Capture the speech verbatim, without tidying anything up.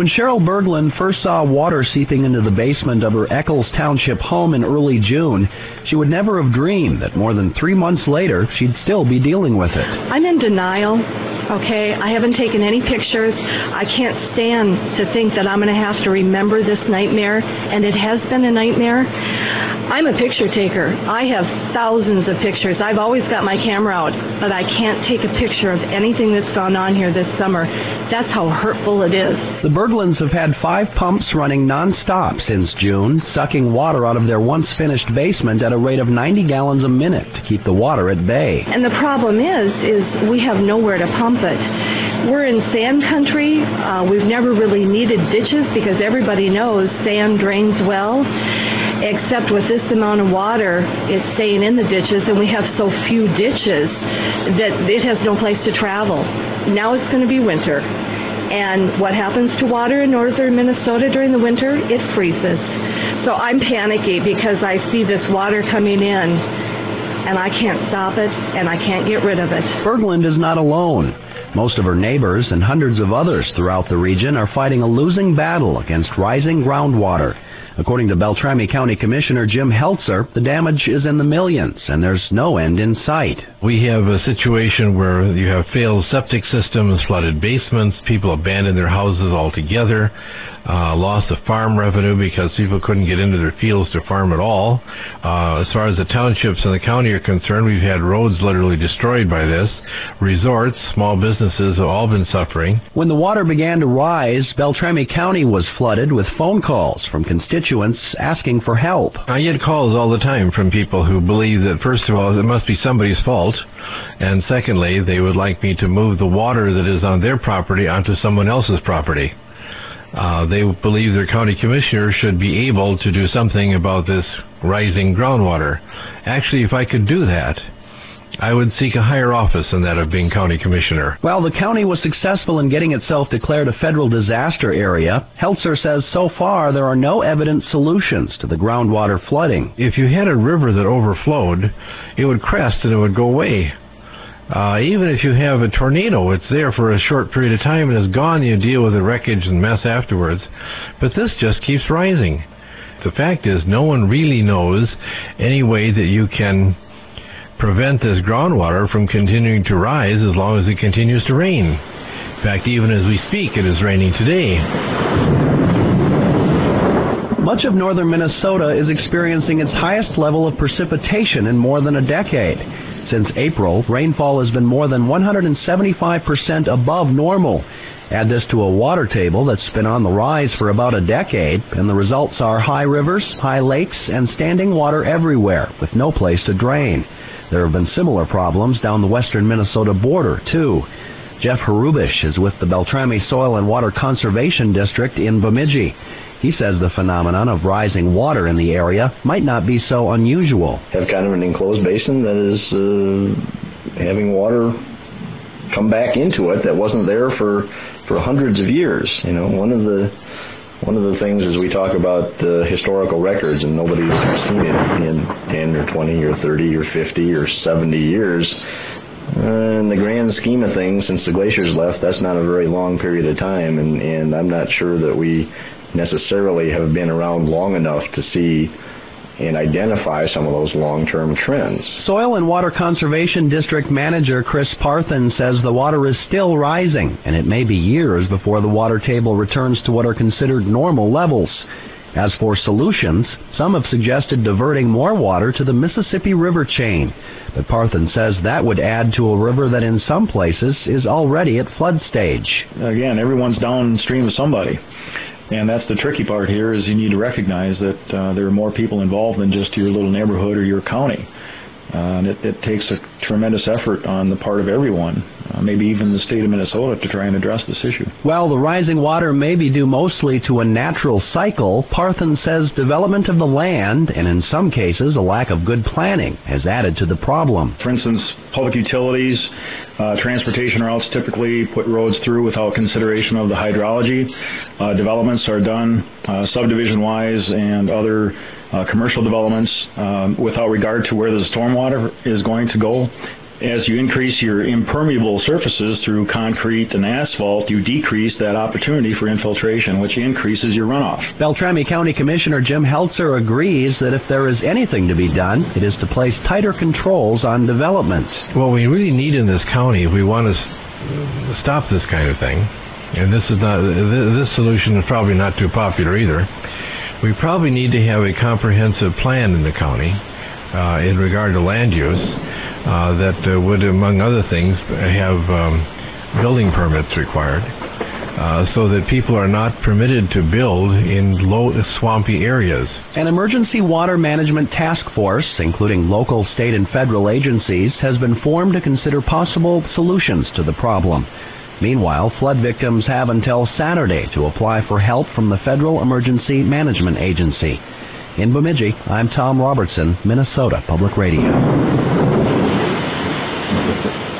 When Cheryl Berglund first saw water seeping into the basement of her Eccles Township home in early June, she would never have dreamed that more than three months later, she'd still be dealing with it. I'm in denial, okay? I haven't taken any pictures. I can't stand to think that I'm going to have to remember this nightmare, and it has been a nightmare. I'm a picture taker. I have thousands of pictures. I've always got my camera out, but I can't take a picture of anything that's gone on here this summer. That's how hurtful it is. The Berglunds have had five pumps running nonstop since June, sucking water out of their once-finished basement at a rate of ninety gallons a minute to keep the water at bay. And the problem is, is we have nowhere to pump it. We're in sand country. Uh, we've never really needed ditches because everybody knows sand drains well. Except with this amount of water, it's staying in the ditches, and we have so few ditches that it has no place to travel. Now it's going to be winter. And what happens to water in northern Minnesota during the winter? It freezes. So I'm panicky because I see this water coming in, and I can't stop it, and I can't get rid of it. Berglund is not alone. Most of her neighbors and hundreds of others throughout the region are fighting a losing battle against rising groundwater. According to Beltrami County Commissioner Jim Heltzer, the damage is in the millions, and there's no end in sight. We have a situation where you have failed septic systems, flooded basements, people abandoned their houses altogether, uh, loss of farm revenue because people couldn't get into their fields to farm at all. Uh, as far as the townships and the county are concerned, we've had roads literally destroyed by this. Resorts, small businesses have all been suffering. When the water began to rise, Beltrami County was flooded with phone calls from constituents asking for help. I get calls all the time from people who believe that, first of all, it must be somebody's fault, and secondly, they would like me to move the water that is on their property onto someone else's property. Uh, they believe their county commissioner should be able to do something about this rising groundwater. Actually, if I could do that, I would seek a higher office than that of being county commissioner. While the county was successful in getting itself declared a federal disaster area, Heltzer says so far there are no evident solutions to the groundwater flooding. If you had a river that overflowed, it would crest and it would go away. Uh, even if you have a tornado, it's there for a short period of time and is gone. You deal with the wreckage and mess afterwards. But this just keeps rising. The fact is, no one really knows any way that you can prevent this groundwater from continuing to rise as long as it continues to rain. In fact, even as we speak, it is raining today. Much of northern Minnesota is experiencing its highest level of precipitation in more than a decade. Since April, rainfall has been more than one hundred seventy-five percent above normal. Add this to a water table that's been on the rise for about a decade, and the results are high rivers, high lakes, and standing water everywhere, with no place to drain. There have been similar problems down the western Minnesota border, too. Jeff Harubish is with the Beltrami Soil and Water Conservation District in Bemidji. He says the phenomenon of rising water in the area might not be so unusual. Have kind of an enclosed basin that is uh, having water come back into it that wasn't there for, for hundreds of years. You know, one of the one of the things is we talk about uh, historical records, and nobody's seen it in ten or twenty or thirty or fifty or seventy years. Uh, in the grand scheme of things, since the glaciers left, that's not a very long period of time, and, and I'm not sure that we necessarily have been around long enough to see and identify some of those long-term trends. Soil and Water Conservation District Manager Chris Parthen says the water is still rising, and it may be years before the water table returns to what are considered normal levels. As for solutions, some have suggested diverting more water to the Mississippi River chain, but Parthen says that would add to a river that in some places is already at flood stage. Again, everyone's downstream of somebody. And that's the tricky part here, is you need to recognize that uh, there are more people involved than just your little neighborhood or your county. Uh, and it, it takes a tremendous effort on the part of everyone, uh, maybe even the state of Minnesota, to try and address this issue. While the rising water may be due mostly to a natural cycle, Parthen says development of the land, and in some cases a lack of good planning, has added to the problem. For instance, public utilities, uh, transportation routes typically put roads through without consideration of the hydrology. Uh, developments are done uh, subdivision-wise and other uh, commercial developments um, without regard to where the stormwater is going to go. as you increase your impermeable surfaces through concrete and asphalt, you decrease that opportunity for infiltration, which increases your runoff. Beltrami County Commissioner Jim Heltzer agrees that if there is anything to be done, it is to place tighter controls on development. What we really need in this county, if we want to s- stop this kind of thing, and this is not this solution is probably not too popular either, we probably need to have a comprehensive plan in the county uh, in regard to land use uh, that uh, would, among other things, have um, building permits required uh, so that people are not permitted to build in low swampy areas. An emergency water management task force, including local, state, and federal agencies, has been formed to consider possible solutions to the problem. Meanwhile, flood victims have until Saturday to apply for help from the Federal Emergency Management Agency. In Bemidji, I'm Tom Robertson, Minnesota Public Radio.